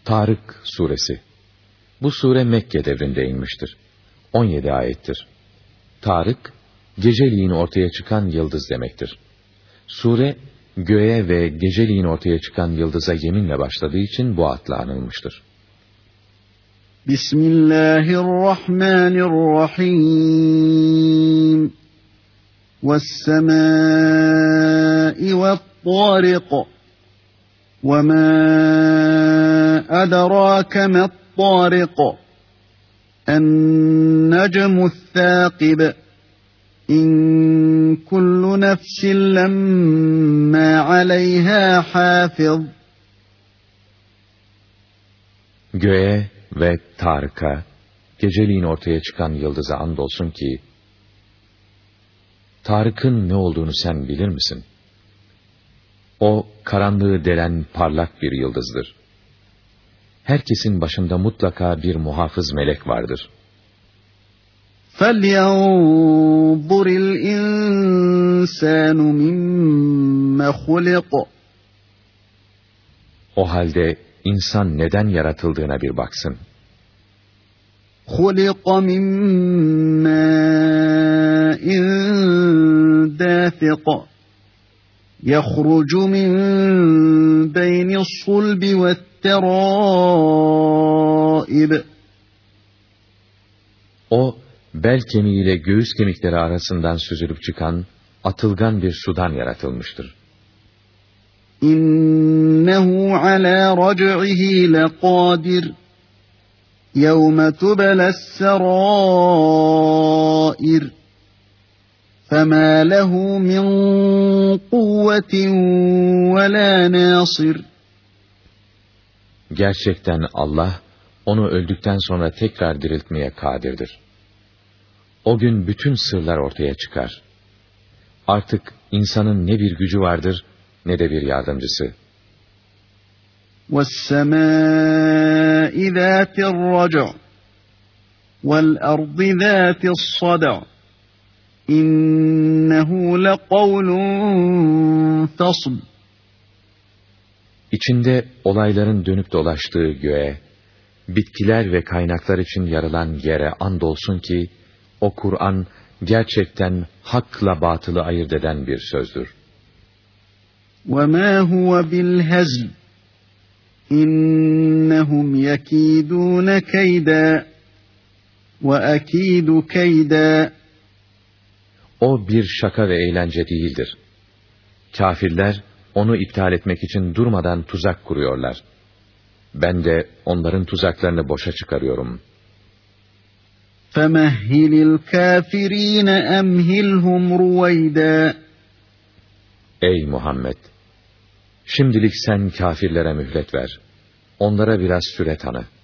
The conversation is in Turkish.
Tarık suresi. Bu sure Mekke devrinde inmiştir. 17 ayettir. Tarık, geceliğin ortaya çıkan yıldız demektir. Sure, göğe ve geceliğin ortaya çıkan yıldıza yeminle başladığı için bu adla anılmıştır. Bismillahirrahmanirrahim. وَالسَّمَاءِ وَالطَّارِقِ وَمَا أَدْرَاكَ مَا الطَّارِقُ النَّجْمُ الثَّاقِبُ إِنْ كُلُّ نَفْسٍ لَمَّا عَلَيْهَا حَافِظٌ. Göğe ve Tarık'a, geceliğin ortaya çıkan yıldıza andolsun ki, Tarık'ın ne olduğunu sen bilir misin? O, karanlığı delen parlak bir yıldızdır. Herkesin başında mutlaka bir muhafız melek vardır. فَلْيَنْظُرِ الْاِنْسَانُ مِمَّ خُلِقَ. O halde insan neden yaratıldığına bir baksın. خُلِقَ مِنْ مَاءٍ دَافِقٍ يَخْرُجُ مِنْ بَيْنِ الصُّلْبِ وَالتَّرَائِبِ. O, bel kemiğiyle göğüs kemikleri arasından süzülüp çıkan atılgan bir sudan yaratılmıştır. İnnehu ala rac'ihi laqadir. Yevme tubel's-serair. Fema lehu min kuvvetin ve la nasir. Gerçekten Allah, onu öldükten sonra tekrar diriltmeye kadirdir. O gün bütün sırlar ortaya çıkar. Artık insanın ne bir gücü vardır, ne de bir yardımcısı. وَالسَّمَاءِ ذَاتِ الرَّجْعِ وَالْأَرْضِ ذَاتِ الصَّدْعِ إِنَّهُ لَقَوْلٌ فَصْلٌ. İçinde olayların dönüp dolaştığı göğe, bitkiler ve kaynaklar için yarılan yere andolsun ki, o Kur'an gerçekten hakla batılı ayırt eden bir sözdür. وَمَا هُوَ بِالْهَزْلِ إِنَّهُمْ يَكِيدُونَ كَيْدًا وَأَكِيدُ كَيْدًا. O bir şaka ve eğlence değildir. Kafirler onu iptal etmek için durmadan tuzak kuruyorlar. Ben de onların tuzaklarını boşa çıkarıyorum. فَمَهِّلِ الْكَافِرِينَ أَمْهِلْهُمْ رُوَيْدًا. Ey Muhammed! Şimdilik sen kafirlere mühlet ver. Onlara biraz süre tanı.